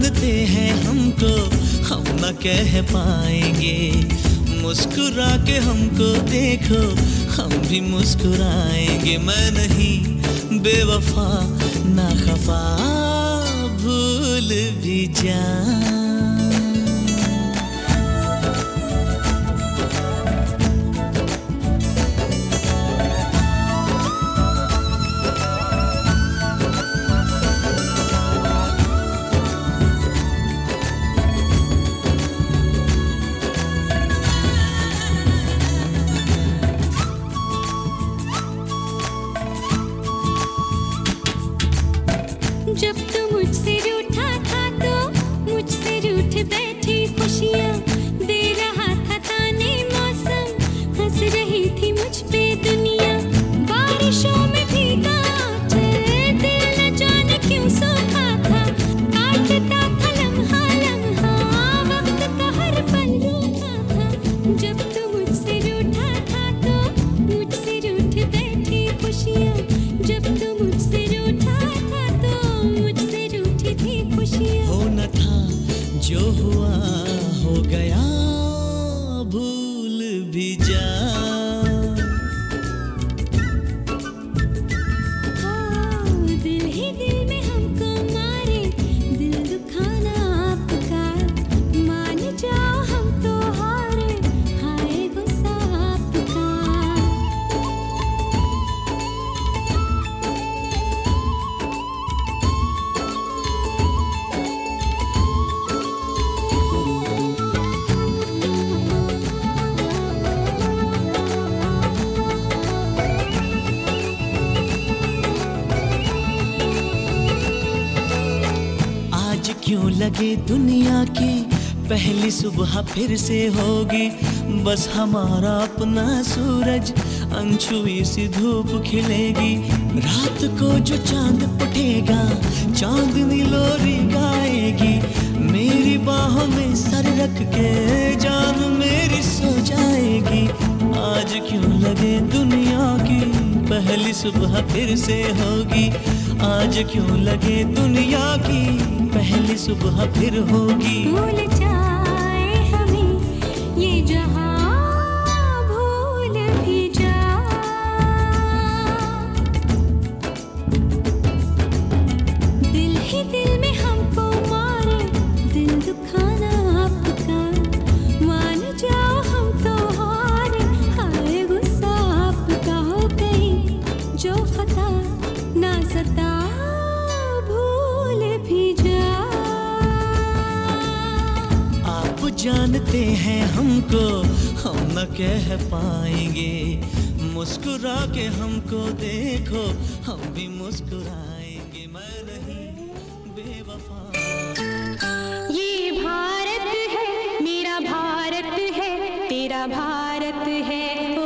जानते हैं हमको हम न कह पाएंगे, मुस्कुरा के हमको देखो हम भी मुस्कुराएंगे। मैं नहीं बेवफा ना खफा भूल भी जा। जब तू मुझसे रूठा था तो मुझसे रूठ बैठी खुशियाँ दे रहा था ताने मौसम, हंस रही थी मुझ पे दुनिया। बारिशों में भीगा चल दिल न जाने क्यों सूखा था, काटता था लम्हा लम्हा वक्त का हर पल रूठा था। जब तू मुझसे रूठा था तो मुझसे रूठ बैठी खुशियाँ, जब तू मुझसे रूठा था तो मुझसे रूठी थी खुशियाँ। हो न था जो हुआ हो गया भूल भी जा। दिल ही दिल में हमको मारे, दिल दुखाना आपका, मान जाओ हम तो हारे, हाय गुस्सा आपका। आज क्यों लगे दुनिया की पहली सुबह फिर से होगी, बस हमारा अपना सूरज अनछुई सी धूप खिलेगी। रात को जो चांद उठेगा चांदनी लोरी गाएगी, मेरी बाहों में सर रख के जान मेरी सो जाएगी। आज क्यों लगे दुनिया की पहली सुबह फिर से होगी, आज क्यों लगे दुनिया की पहली सुबह फिर होगी। भूल जाए हमें ये जहां भूल भी जा। दिल ही दिल में हमको मारे, दिल दुखाना आपका, मान जाओ हम तो हारे, हाय गुस्सा आपका। हो गई जो खता ना सता भूल भी जा। आप जानते हैं हमको हम न कह पाएंगे, मुस्कुरा के हमको देखो हम भी मुस्कुराएंगे। मैं नहीं बेवफा। ये भारत है मेरा भारत है तेरा भारत है। ओ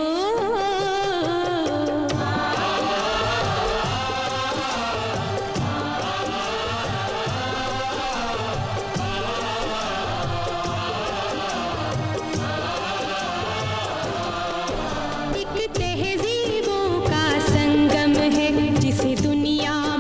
एक तहजीबों का संगम है जिसे दुनिया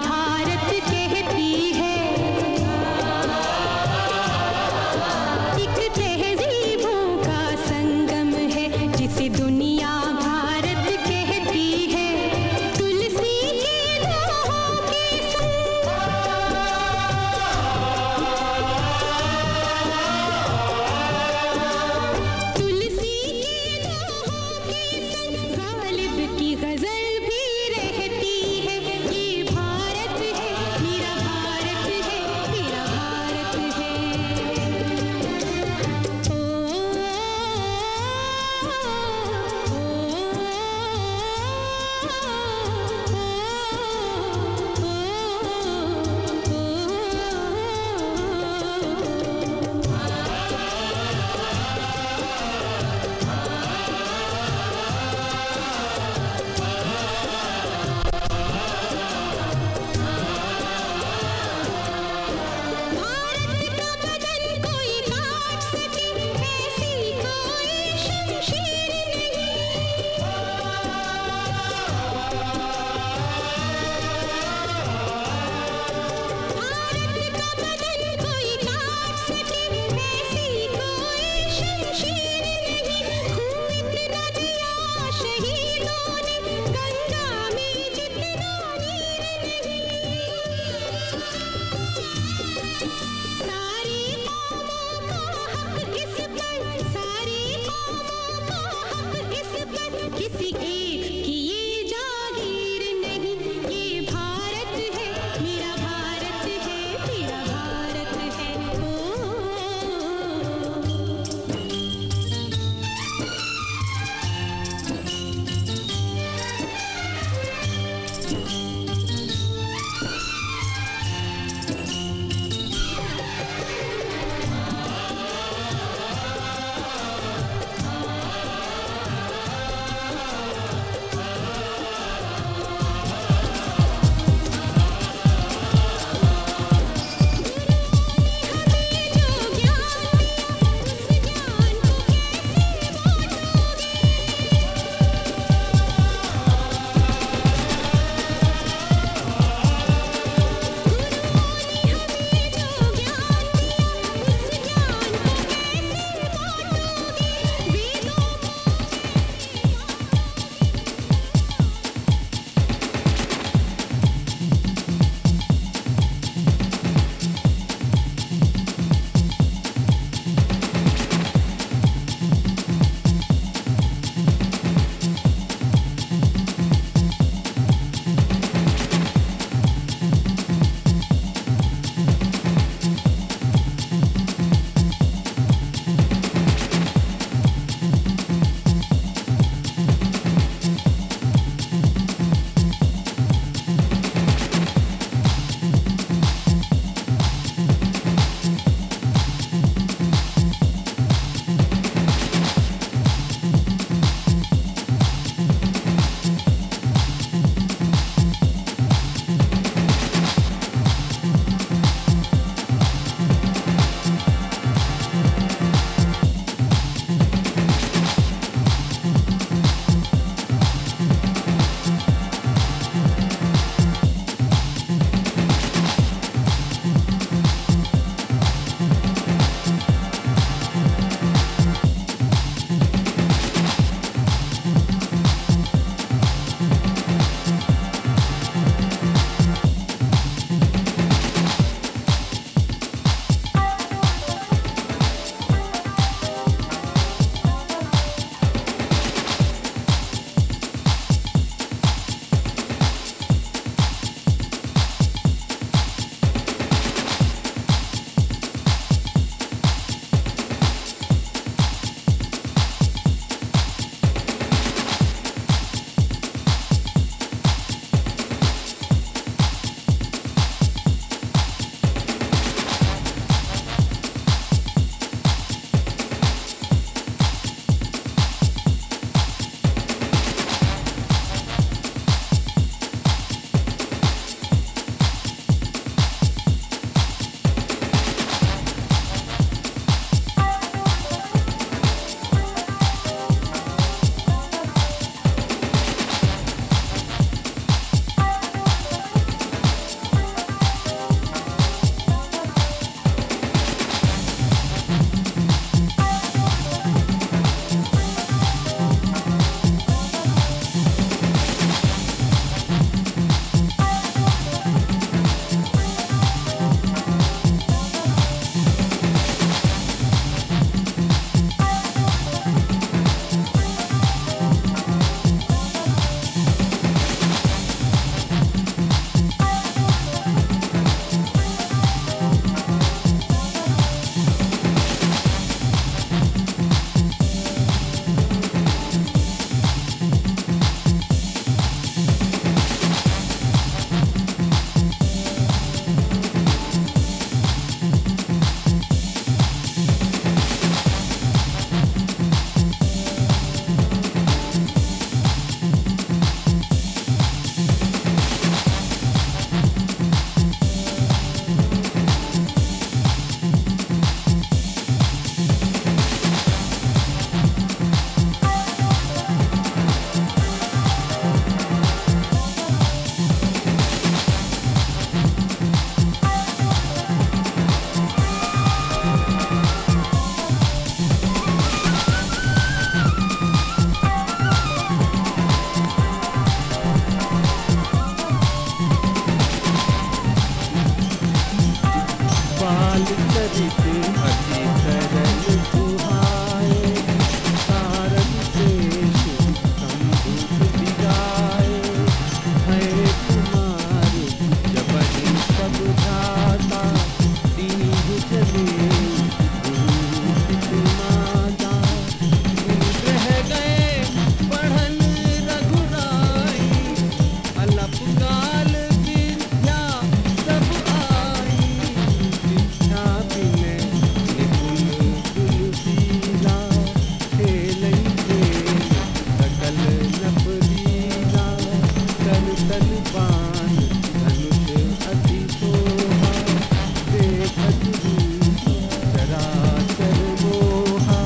अति सरल सुहाए, सारद शेष संभूत दिगाए, है कुमार जबहि सब धाता, दीन चले दूत माता। रह गए पढ़न रघुराई, अलप काल विद्या सब आई, शिक्षा बिने निपुण तुलसीला, खेलई खेल सकल नपलीला, तन तन बाण धनुष अति शोभा, देखत रूप चराचर मोहा।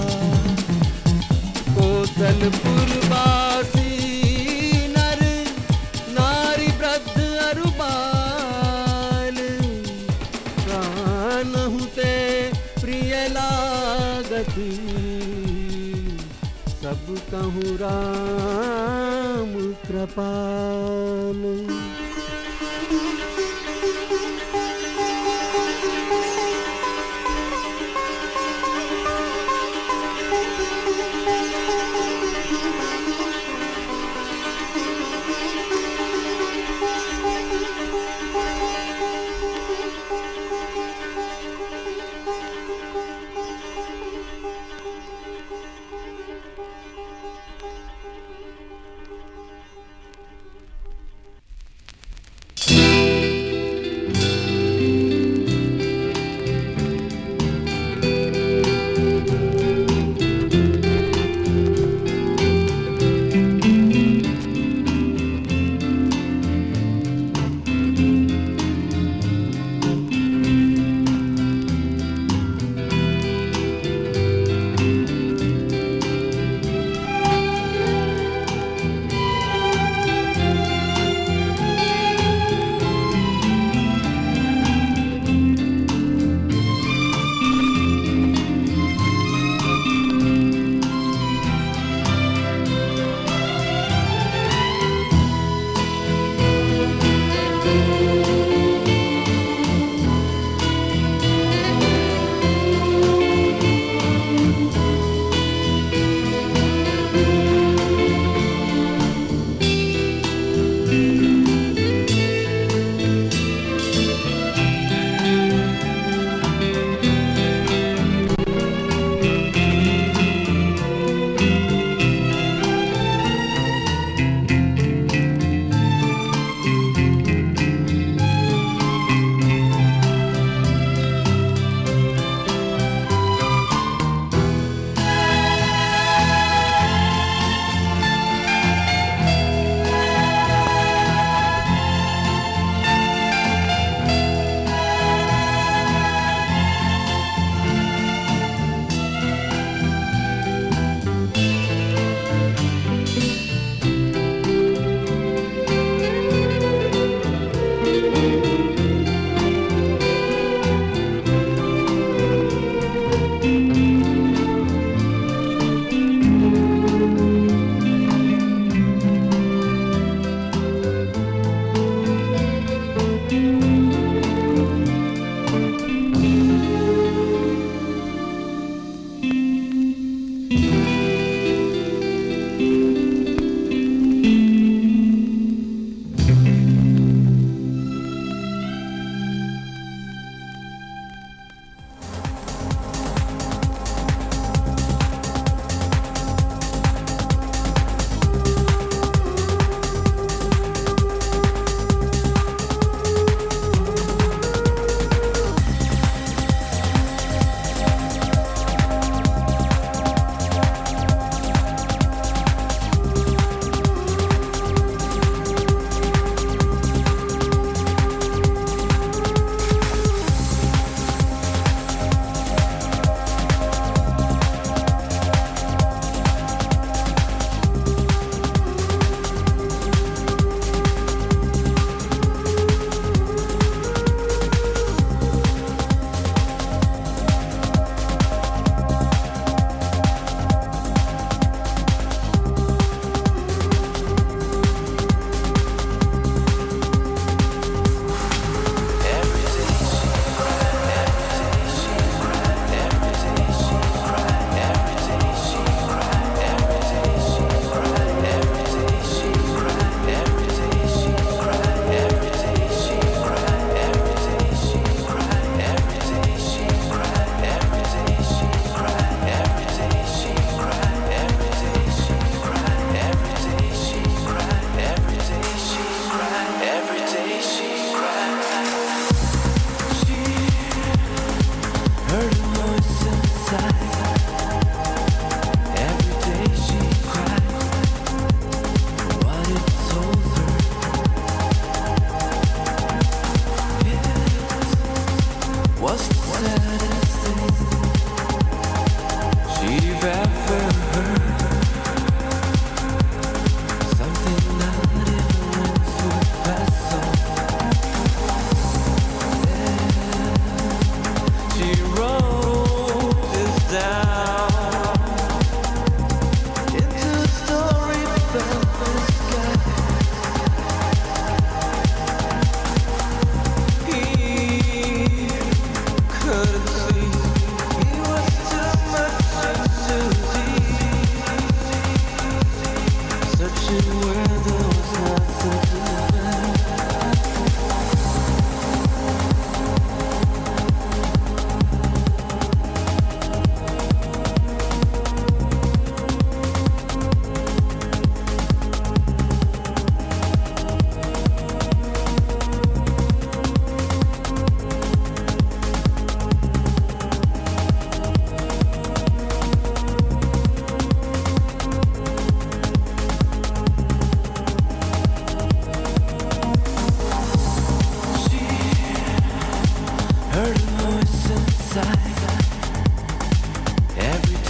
कौशलपुरवासी नर नारी वृद्ध अरु बाल, कान्हु ते प्रिय लागत, सब कहूँ Ram Kripal.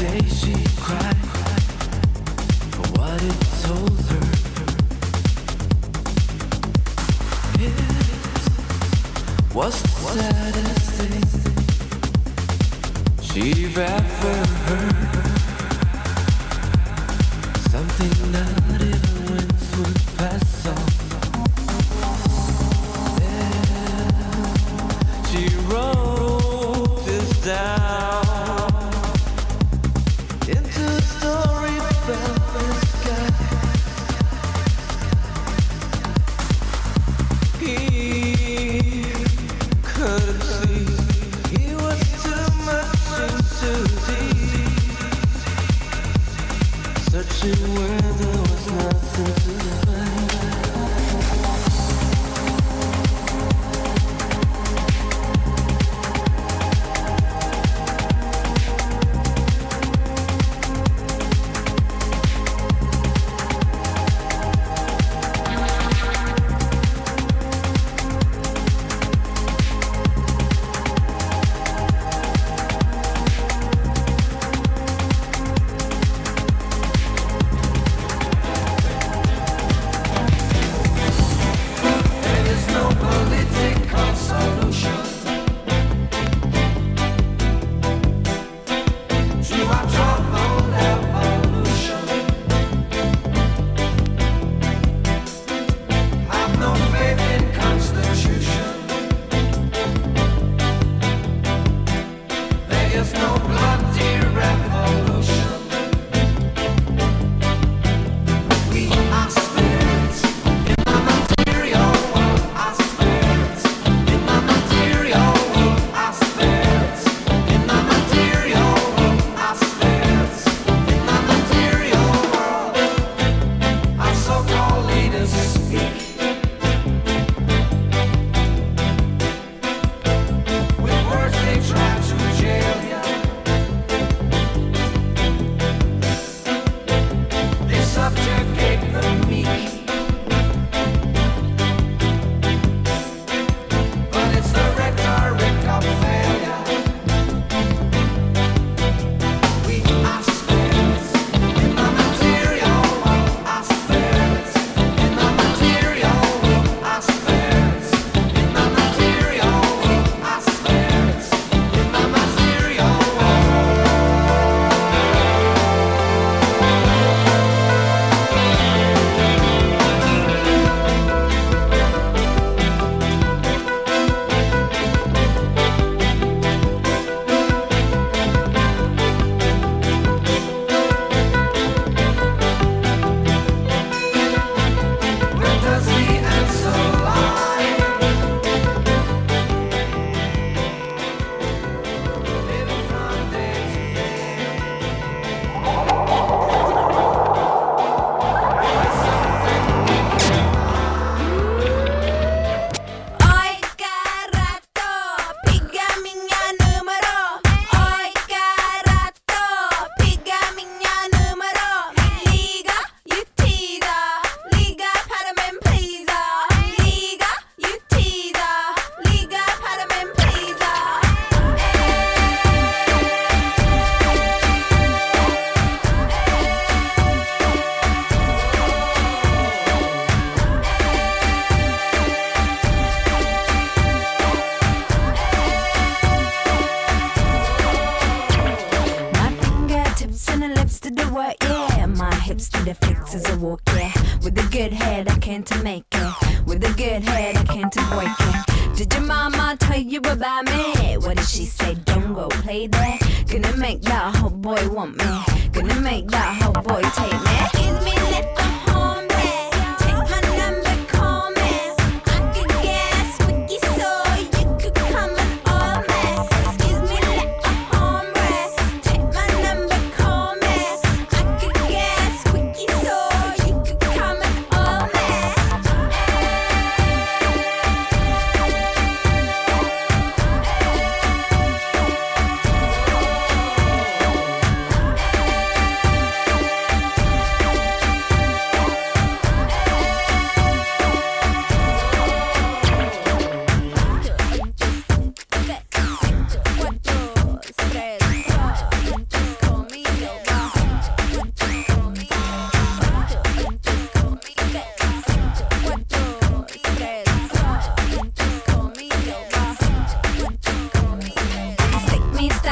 day she cried for what it told her. It was the saddest thing she've ever heard. Something not even winds would pass off. She wrote this down into a story about this guy. He couldn't see, he was too much into deep, searching where there was nothing to find.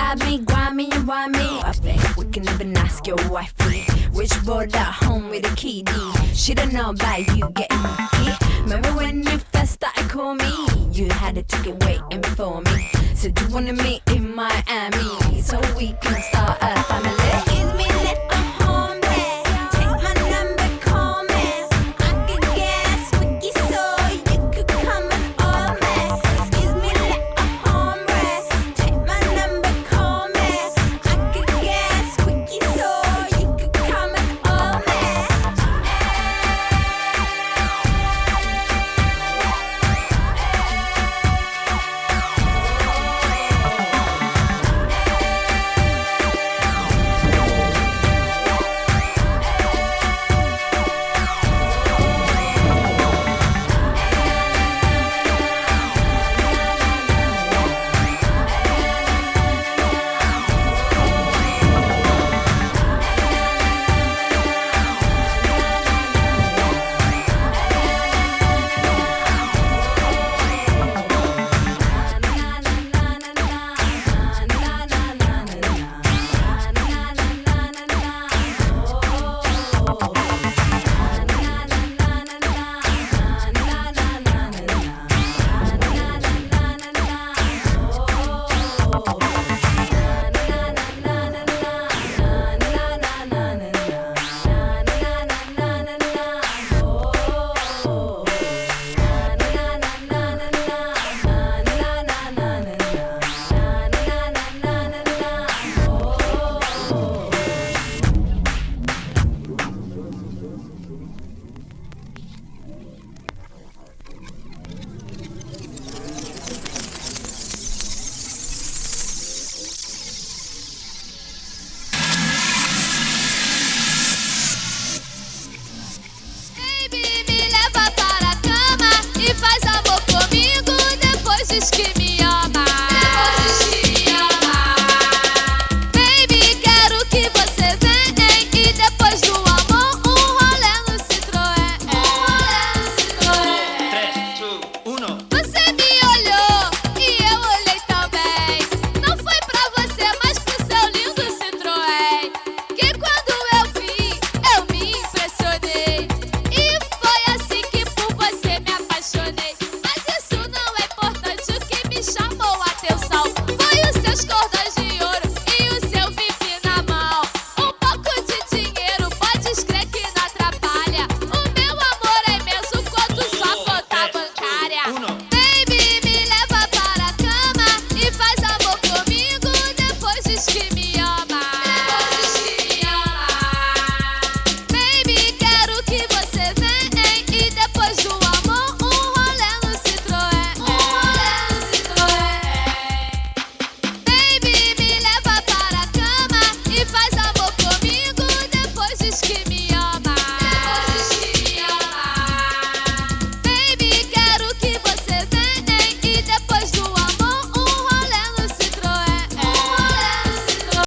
drive me, grind me, and rhyme me. I think we can even ask your wife which board at home with a key D. She don't know about you getting the key. Remember when you first started calling me? You had a ticket waiting for me. Said you wanted me in Miami, so we can start